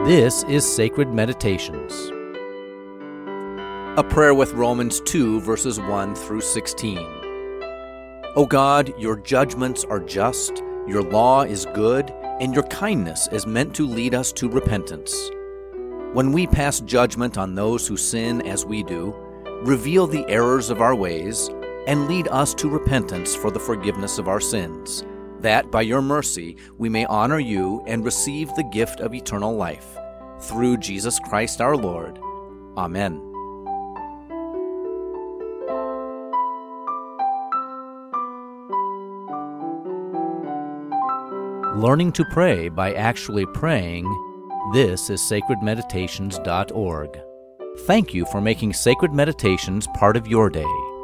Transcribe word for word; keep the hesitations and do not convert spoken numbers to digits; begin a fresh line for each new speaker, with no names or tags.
This is Sacred Meditations. A prayer with Romans two, verses one through sixteen. O God, your judgments are just, your law is good, and your kindness is meant to lead us to repentance. When we pass judgment on those who sin as we do, reveal the errors of our ways, and lead us to repentance for the forgiveness of our sins, that by your mercy we may honor you and receive the gift of eternal life. Through Jesus Christ our Lord. Amen. Learning to pray by actually praying. This is sacred meditations dot org. Thank you for making Sacred Meditations part of your day.